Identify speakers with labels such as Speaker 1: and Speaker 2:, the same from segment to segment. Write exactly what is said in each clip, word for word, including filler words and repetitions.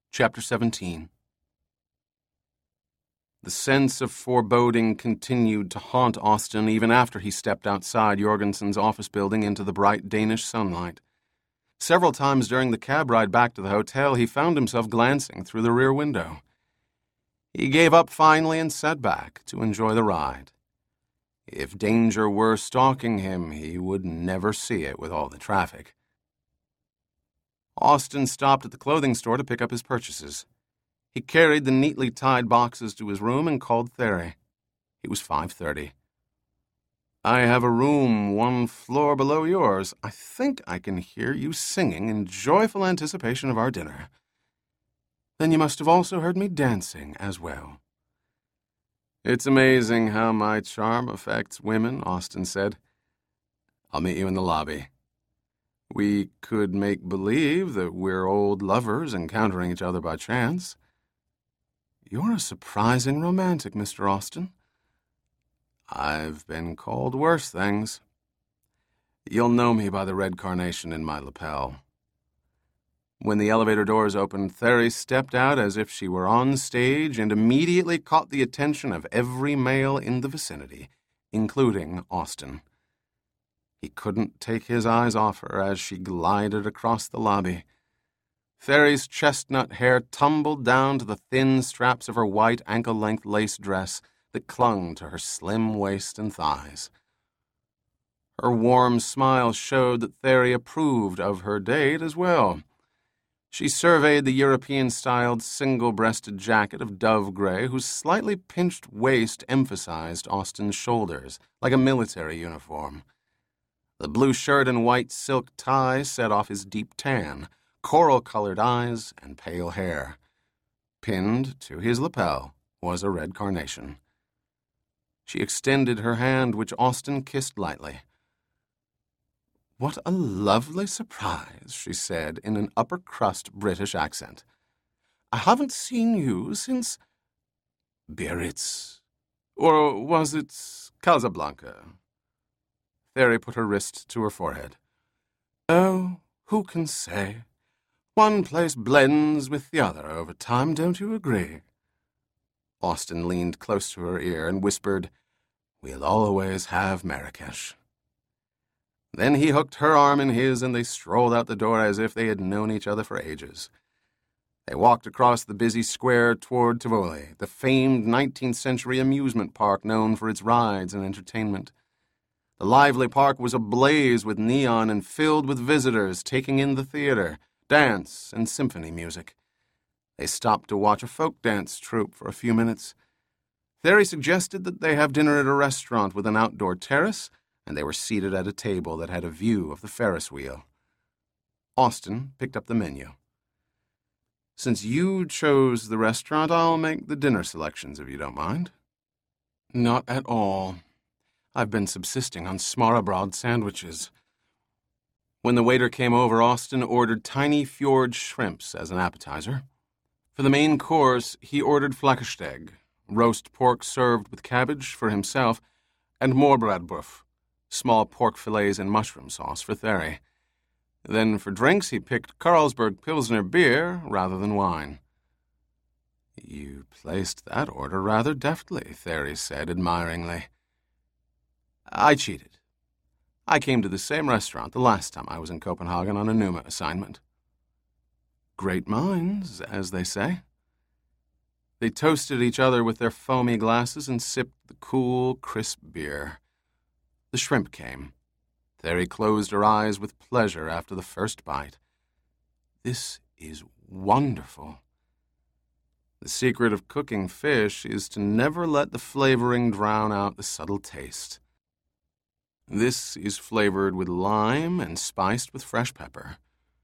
Speaker 1: Chapter seventeen. The sense of foreboding continued to haunt Austin even after he stepped outside Jorgensen's office building into the bright Danish sunlight. Several times during the cab ride back to the hotel, he found himself glancing through the rear window. He gave up finally and sat back to enjoy the ride. If danger were stalking him, he would never see it with all the traffic. Austin stopped at the clothing store to pick up his purchases. He carried the neatly tied boxes to his room and called Therry. It was five thirty. "I have a room one floor below yours. I think I can hear you singing in joyful anticipation of our dinner. Then you must have also heard me dancing as well." "It's amazing how my charm affects women," Austin said. "I'll meet you in the lobby. We could make believe that we're old lovers encountering each other by chance." "You're a surprising romantic, Mister Austin." "I've been called worse things. You'll know me by the red carnation in my lapel." When the elevator doors opened, Therry stepped out as if she were on stage and immediately caught the attention of every male in the vicinity, including Austin. He couldn't take his eyes off her as she glided across the lobby. Therry's chestnut hair tumbled down to the thin straps of her white ankle-length lace dress that clung to her slim waist and thighs. Her warm smile showed that Therry approved of her date as well. She surveyed the European-styled single-breasted jacket of dove gray whose slightly pinched waist emphasized Austin's shoulders, like a military uniform. The blue shirt and white silk tie set off his deep tan, coral-colored eyes, and pale hair. Pinned to his lapel was a red carnation. She extended her hand, which Austin kissed lightly. "What a lovely surprise," she said in an upper-crust British accent. "I haven't seen you since Biarritz. Or was it Casablanca?" Therry put her wrist to her forehead. "Oh, who can say? One place blends with the other over time, don't you agree?" Austin leaned close to her ear and whispered, "We'll always have Marrakesh." Then he hooked her arm in his and they strolled out the door as if they had known each other for ages. They walked across the busy square toward Tivoli, the famed nineteenth century amusement park known for its rides and entertainment. The lively park was ablaze with neon and filled with visitors taking in the theater, dance, and symphony music. They stopped to watch a folk dance troupe for a few minutes. Therry suggested that they have dinner at a restaurant with an outdoor terrace, and they were seated at a table that had a view of the Ferris wheel. Austin picked up the menu. "Since you chose the restaurant, I'll make the dinner selections if you don't mind." "Not at all. I've been subsisting on Smørrebrød sandwiches." When the waiter came over, Austin ordered tiny fjord shrimps as an appetizer. For the main course, he ordered flæskesteg, roast pork served with cabbage for himself, and morbradbøf, small pork fillets and mushroom sauce for Therry. Then for drinks, he picked Carlsberg Pilsner beer rather than wine. "You placed that order rather deftly," Therry said admiringly. "I cheated. I came to the same restaurant the last time I was in Copenhagen on a Numa assignment." "Great minds, as they say." They toasted each other with their foamy glasses and sipped the cool, crisp beer. The shrimp came. Therry closed her eyes with pleasure after the first bite. "This is wonderful." The secret of cooking fish is to never let the flavoring drown out the subtle taste. This is flavored with lime and spiced with fresh pepper.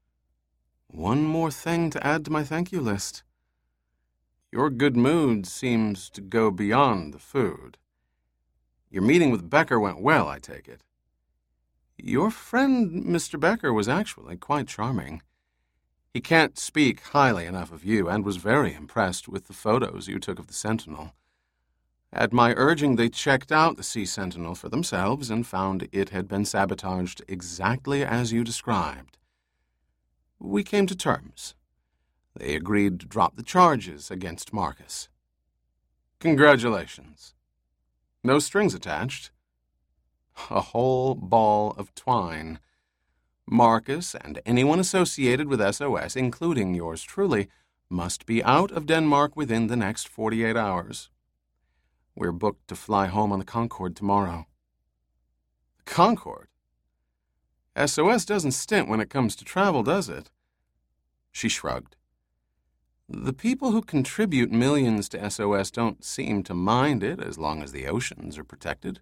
Speaker 1: One more thing to add to my thank you list. Your good mood seems to go beyond the food. Your meeting with Becker went well, I take it. Your friend, Mister Becker, was actually quite charming. He can't speak highly enough of you and was very impressed with the photos you took of the Sentinel. At my urging, they checked out the Sea Sentinel for themselves and found it had been sabotaged exactly as you described. We came to terms. They agreed to drop the charges against Marcus. Congratulations. No strings attached. A whole ball of twine. Marcus and anyone associated with S O S, including yours truly, must be out of Denmark within the next forty-eight hours. We're booked to fly home on the Concorde tomorrow. The Concorde? S O S doesn't stint when it comes to travel, does it? She shrugged. The people who contribute millions to S O S don't seem to mind it as long as the oceans are protected.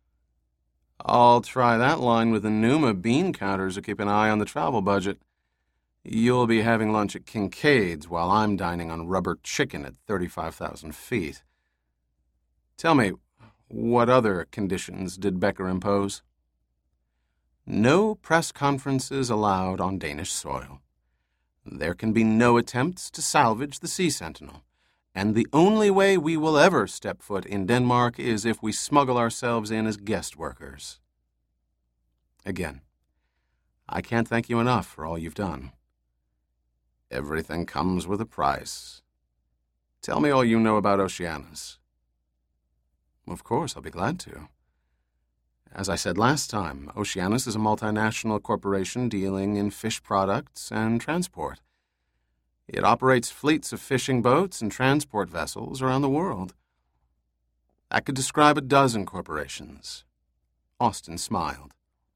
Speaker 1: I'll try that line with the Numa bean counters who keep an eye on the travel budget. You'll be having lunch at Kincaid's while I'm dining on rubber chicken at thirty-five thousand feet. Tell me, what other conditions did Becker impose? No press conferences allowed on Danish soil. There can be no attempts to salvage the Sea Sentinel, and the only way we will ever step foot in Denmark is if we smuggle ourselves in as guest workers. Again, I can't thank you enough for all you've done. Everything comes with a price. Tell me all you know about Oceanus. Of course, I'll be glad to. As I said last time, Oceanus is a multinational corporation dealing in fish products and transport. It operates fleets of fishing boats and transport vessels around the world. I could describe a dozen corporations. Austin smiled.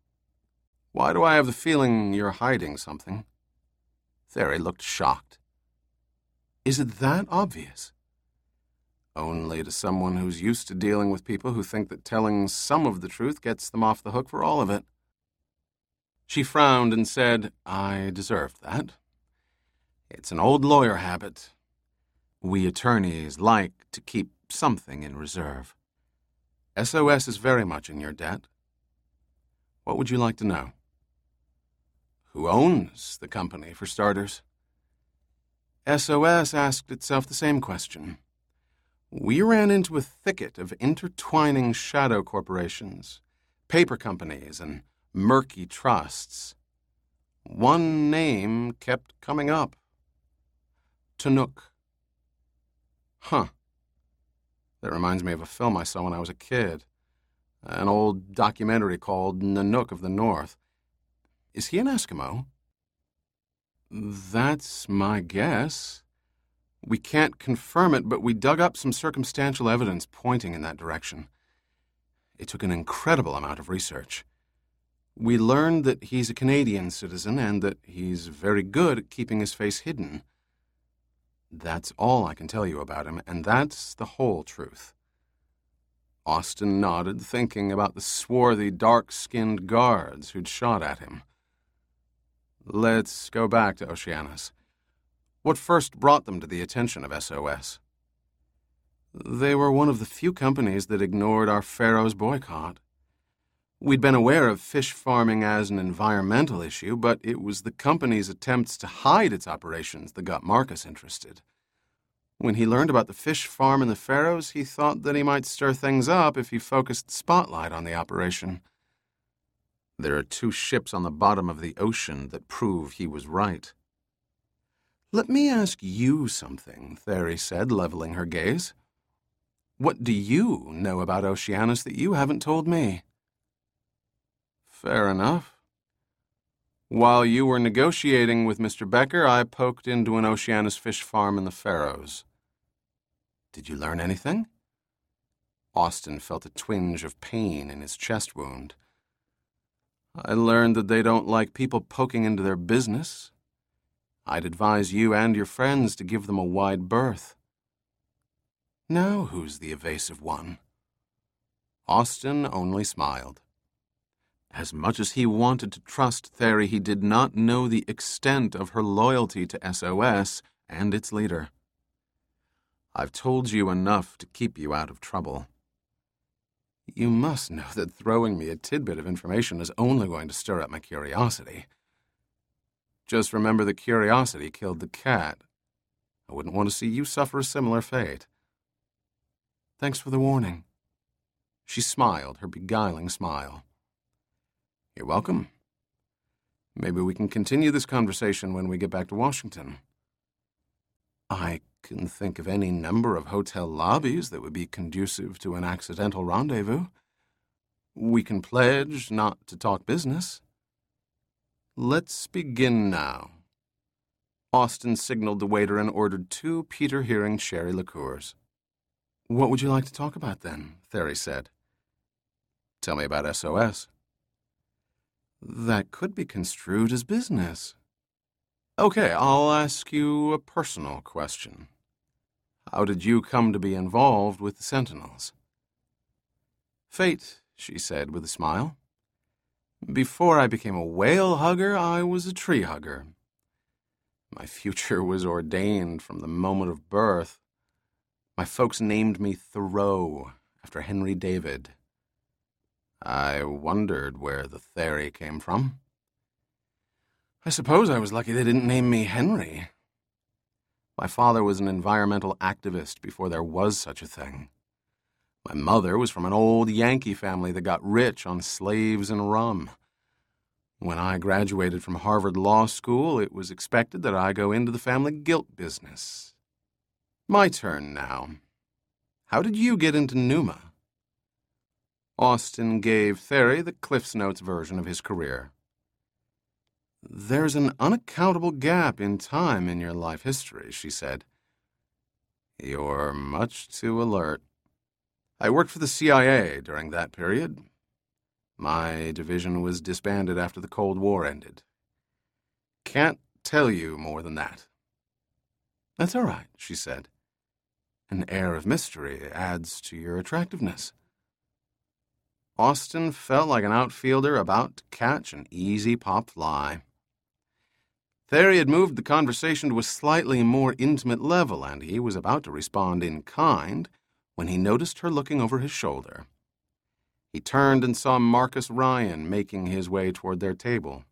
Speaker 1: Why do I have the feeling you're hiding something? Thery looked shocked. Is it that obvious? Only to someone who's used to dealing with people who think that telling some of the truth gets them off the hook for all of it. She frowned and said, I deserved that. It's an old lawyer habit. We attorneys like to keep something in reserve. S O S is very much in your debt. What would you like to know? Who owns the company, for starters? S O S asked itself the same question. We ran into a thicket of intertwining shadow corporations, paper companies, and murky trusts. One name kept coming up. Tanuk. Huh. That reminds me of a film I saw when I was a kid. An old documentary called Nanook of the North. Is he an Eskimo? That's my guess. We can't confirm it, but we dug up some circumstantial evidence pointing in that direction. It took an incredible amount of research. We learned that he's a Canadian citizen and that he's very good at keeping his face hidden. That's all I can tell you about him, and that's the whole truth. Austin nodded, thinking about the swarthy, dark-skinned guards who'd shot at him. Let's go back to Oceanus. What first brought them to the attention of S O S? They were one of the few companies that ignored our Faroes boycott. We'd been aware of fish farming as an environmental issue, but it was the company's attempts to hide its operations that got Marcus interested. When he learned about the fish farm in the Faroes, he thought that he might stir things up if he focused the spotlight on the operation. There are two ships on the bottom of the ocean that prove he was right. Let me ask you something, Thery said, leveling her gaze. What do you know about Oceanus that you haven't told me? Fair enough. While you were negotiating with Mister Becker, I poked into an Oceanus fish farm in the Faroes. Did you learn anything? Austin felt a twinge of pain in his chest wound. I learned that they don't like people poking into their business. I'd advise you and your friends to give them a wide berth. Now who's the evasive one? Austin only smiled. As much as he wanted to trust Thery, he did not know the extent of her loyalty to S O S and its leader. I've told you enough to keep you out of trouble. You must know that throwing me a tidbit of information is only going to stir up my curiosity. Just remember that curiosity killed the cat. I wouldn't want to see you suffer a similar fate. Thanks for the warning. She smiled, her beguiling smile. You're welcome. Maybe we can continue this conversation when we get back to Washington. can think of any number of hotel lobbies that would be conducive to an accidental rendezvous. We can pledge not to talk business. Let's begin now. Austin signaled the waiter and ordered two Peter Hearing sherry liqueurs. What would you like to talk about, then? Thery said. Tell me about S O S. That could be construed as business. Okay, I'll ask you a personal question. How did you come to be involved with the Sentinels? Fate, she said with a smile. Before I became a whale hugger, I was a tree hugger. My future was ordained from the moment of birth. My folks named me Thoreau, after Henry David. I wondered where the Thery came from. I suppose I was lucky they didn't name me Henry. My father was an environmental activist before there was such a thing. My mother was from an old Yankee family that got rich on slaves and rum. When I graduated from Harvard Law School, it was expected that I go into the family guilt business. My turn now. How did you get into Pneuma? Austin gave Thery the Cliff's Notes version of his career. There's an unaccountable gap in time in your life history, she said. You're much too alert. I worked for the C I A during that period. My division was disbanded after the Cold War ended. Can't tell you more than that. That's all right, she said. An air of mystery adds to your attractiveness. Austin felt like an outfielder about to catch an easy pop fly. Thery had moved the conversation to a slightly more intimate level, and he was about to respond in kind when he noticed her looking over his shoulder. He turned and saw Marcus Ryan making his way toward their table.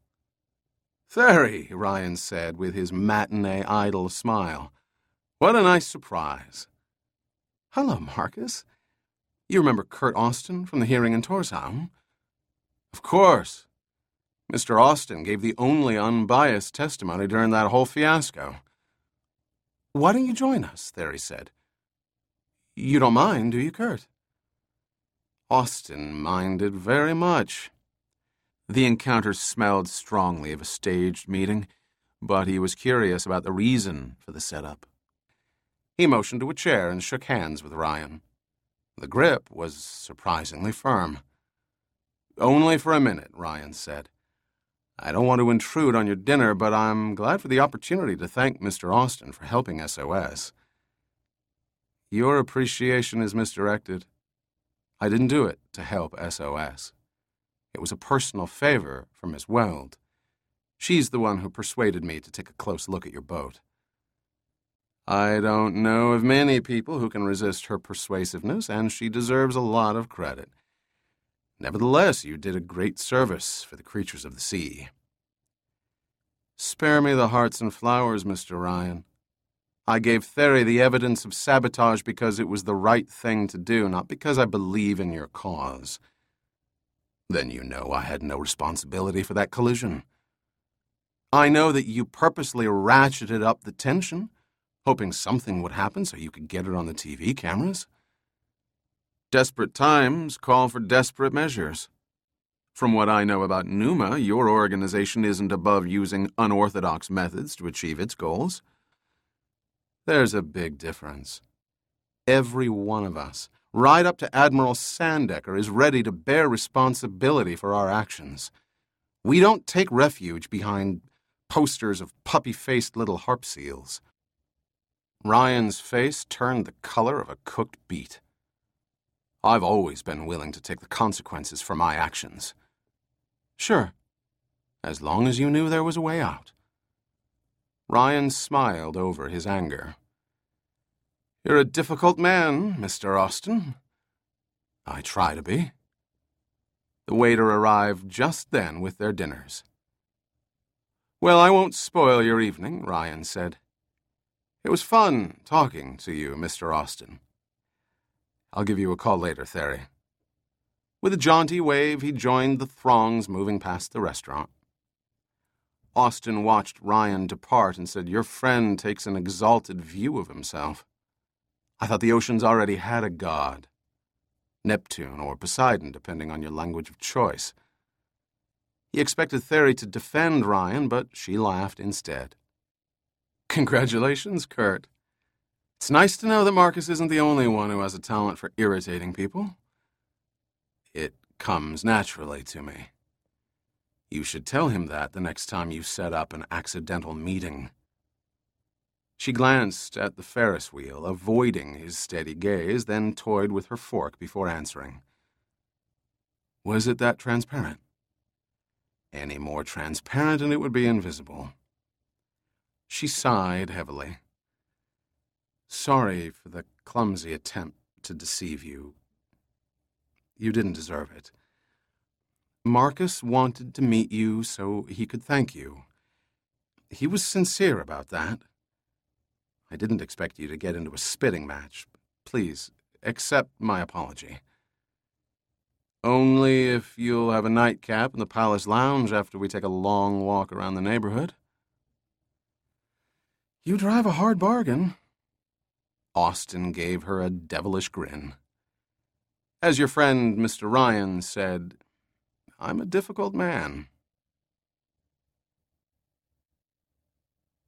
Speaker 1: Thery, Ryan said with his matinee idol smile. What a nice surprise. Hello, Marcus. You remember Kurt Austin from the hearing in Tórshavn? Of course. Mister Austin gave the only unbiased testimony during that whole fiasco. Why don't you join us? Thery said. You don't mind, do you, Kurt? Austin minded very much. The encounter smelled strongly of a staged meeting, but he was curious about the reason for the setup. He motioned to a chair and shook hands with Ryan. The grip was surprisingly firm. Only for a minute, Ryan said. I don't want to intrude on your dinner, but I'm glad for the opportunity to thank Mister Austin for helping S O S. Your appreciation is misdirected. I didn't do it to help S O S. It was a personal favor for Miss Weld. She's the one who persuaded me to take a close look at your boat. I don't know of many people who can resist her persuasiveness, and she deserves a lot of credit. Nevertheless, you did a great service for the creatures of the sea. Spare me the hearts and flowers, Mister Ryan. I gave Thery the evidence of sabotage because it was the right thing to do, not because I believe in your cause. Then you know I had no responsibility for that collision. I know that you purposely ratcheted up the tension, hoping something would happen so you could get it on the T V cameras. Desperate times call for desperate measures. From what I know about Pneuma, your organization isn't above using unorthodox methods to achieve its goals. There's a big difference. Every one of us, right up to Admiral Sandecker, is ready to bear responsibility for our actions. We don't take refuge behind posters of puppy-faced little harp seals. Ryan's face turned the color of a cooked beet. I've always been willing to take the consequences for my actions. Sure, as long as you knew there was a way out. Ryan smiled over his anger. You're a difficult man, Mister Austin. I try to be. The waiter arrived just then with their dinners. Well, I won't spoil your evening, Ryan said. It was fun talking to you, Mister Austin. I'll give you a call later, Thery. With a jaunty wave, he joined the throngs moving past the restaurant. Austin watched Ryan depart and said, "Your friend takes an exalted view of himself. I thought the oceans already had a god. Neptune or Poseidon, depending on your language of choice." He expected Therry to defend Ryan, but she laughed instead. "Congratulations, Kurt. It's nice to know that Marcus isn't the only one who has a talent for irritating people. It comes naturally to me. You should tell him that the next time you set up an accidental meeting." She glanced at the Ferris wheel, avoiding his steady gaze, then toyed with her fork before answering. "Was it that transparent?" "Any more transparent and it would be invisible." She sighed heavily. "Sorry for the clumsy attempt to deceive you. You didn't deserve it. Marcus wanted to meet you so he could thank you. He was sincere about that. I didn't expect you to get into a spitting match. Please, accept my apology. Only if you'll have a nightcap in the Palace Lounge after we take a long walk around the neighborhood." "You drive a hard bargain." Austin gave her a devilish grin. "As your friend Mister Ryan said, I'm a difficult man."